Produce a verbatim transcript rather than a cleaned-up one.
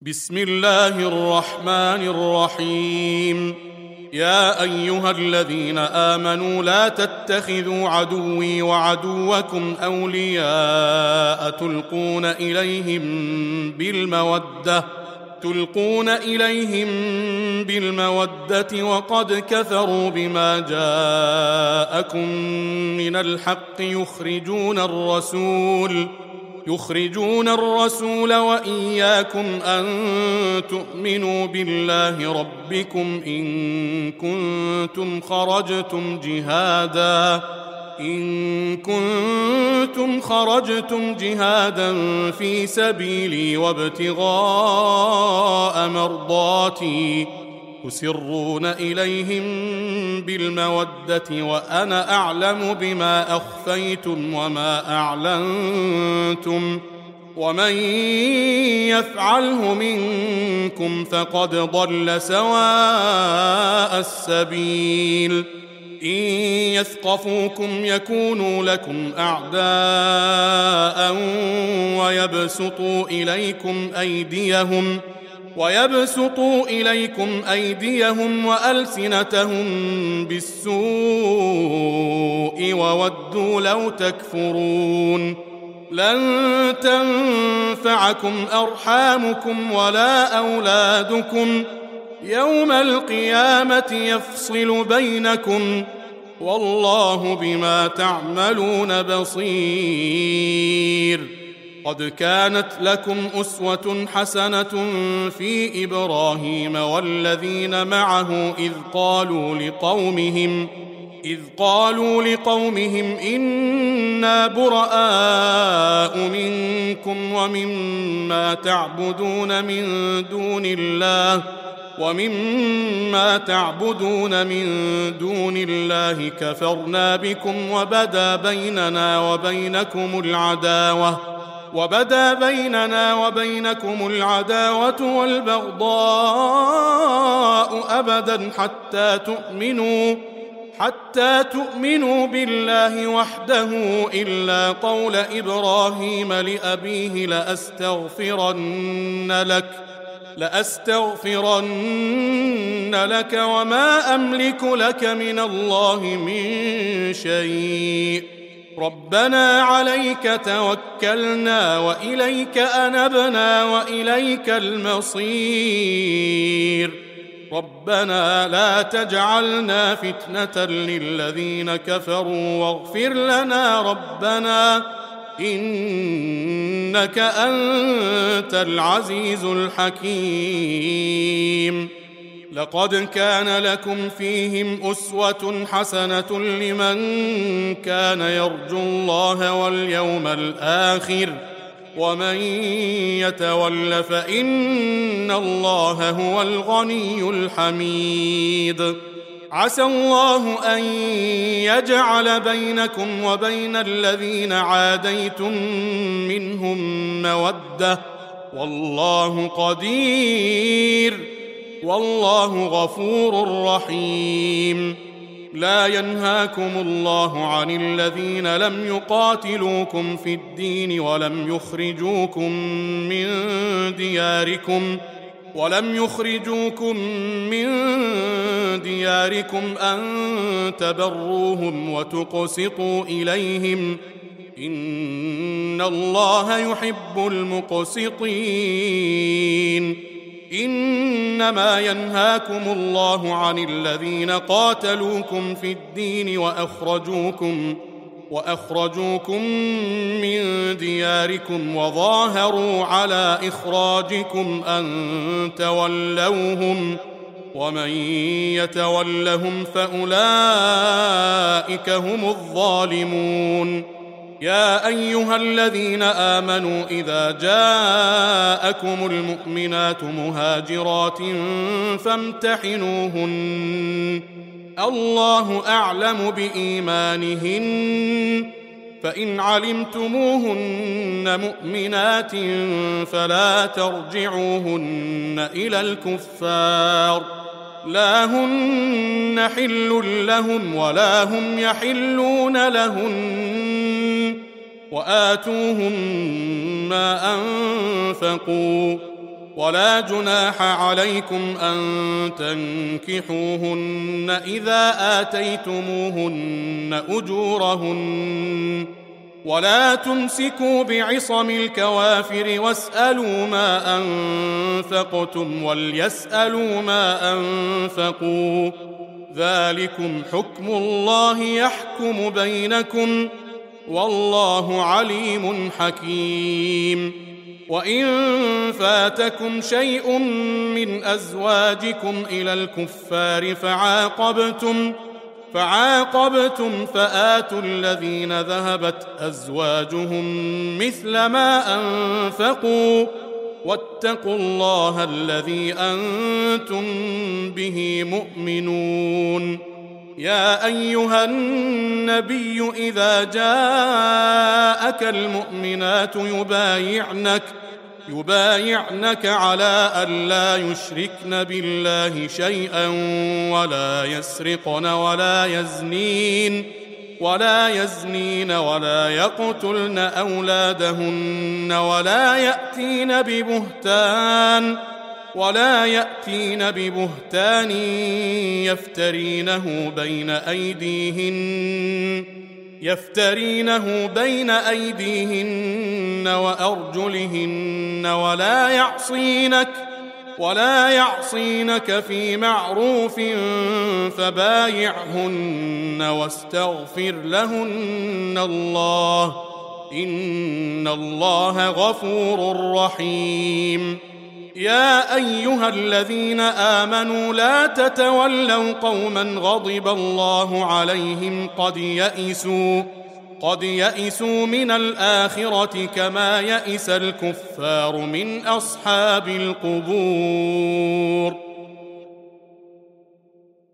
بسم الله الرحمن الرحيم. يا أيها الذين آمنوا لا تتخذوا عدوي وعدوكم أولياء تلقون إليهم بالمودة تلقون إليهم بالمودة وقد كفروا بما جاءكم من الحق يخرجون الرسول يخرجون الرسول وإياكم أن تؤمنوا بالله ربكم إن كنتم خرجتم جهادا إن كنتم خرجتم جهادا في سبيلي وابتغاء مرضاتي تسرون إليهم بالمودة وأنا أعلم بما أخفيتم وما أعلنتم ومن يفعله منكم فقد ضل سواء السبيل. إن يثقفوكم يكونوا لكم أعداء ويبسطوا إليكم أيديهم ويبسطوا إليكم أيديهم وألسنتهم بالسوء وودوا لو تكفرون. لن تنفعكم أرحامكم ولا أولادكم يوم القيامة يفصل بينكم والله بما تعملون بصير. قد كانت لكم أسوة حسنة في إبراهيم والذين معه إذ قالوا لقومهم إذ قالوا لقومهم إنا براء منكم ومما تعبدون من دون الله ومما تعبدون من دون الله كفرنا بكم وبدا بيننا وبينكم العداوة وبدا بيننا وبينكم العداوة والبغضاء أبدا حتى تؤمنوا حتى تؤمنوا بالله وحده إلا قول إبراهيم لأبيه لأستغفرن لك لأستغفرن لك وما أملك لك من الله من شيء ربنا عليك توكلنا وإليك أنبنا وإليك المصير ربنا لا تجعلنا فتنة للذين كفروا واغفر لنا ربنا إنك أنت العزيز الحكيم. لقد كان لكم فيهم أسوة حسنة لمن كان يرجو الله واليوم الآخر ومن يتول فإن الله هو الغني الحميد. عسى الله أن يجعل بينكم وبين الذين عاديتم منهم مودة والله قدير والله غفور رحيم. لا ينهاكم الله عن الذين لم يقاتلوكم في الدين ولم يخرجوكم من دياركم ولم يخرجوكم من دياركم أن تبروهم وتقسطوا إليهم إن الله يحب المقسطين. إنما ينهاكم الله عن الذين قاتلوكم في الدين وأخرجوكم وأخرجوكم من دياركم وظاهروا على إخراجكم أن تولوهم ومن يتولهم فأولئك هم الظالمون. يا أيها الذين آمنوا إذا جاءكم المؤمنات مهاجرات فامتحنوهن الله أعلم بإيمانهن فإن علمتموهن مؤمنات فلا ترجعوهن إلى الكفار لا هن حل لهم ولا هم يحلون لهن وآتوهم ما أنفقوا ولا جناح عليكم أن تنكحوهن إذا آتيتموهن أجورهن ولا تمسكوا بعصم الكوافر واسألوا ما أنفقتم وليسألوا ما أنفقوا ذلكم حكم الله يحكم بينكم والله عليم حكيم. وإن فاتكم شيء من أزواجكم إلى الكفار فعاقبتم فعاقبتم فآتوا الذين ذهبت أزواجهم مثل ما أنفقوا واتقوا الله الذي أنتم به مؤمنون. يا أيها النبي إذا جاءك المؤمنات يبايعنك يبايعنك على أن لا يشركن بالله شيئا ولا يسرقن ولا يزنين ولا يزنين ولا يقتلن أولادهن ولا يأتين ببهتان ولا يأتين ببهتان يفترينه بين أيديهن يفترينه بين أيديهن وأرجلهن ولا يعصينك ولا يعصينك في معروف فبايعهن واستغفر لهن الله إن الله غفور رحيم. يا أيها الذين آمنوا لا تتولوا قوما غضب الله عليهم قد يئسوا قد يئسوا من الآخرة كما يئس الكفار من أصحاب القبور.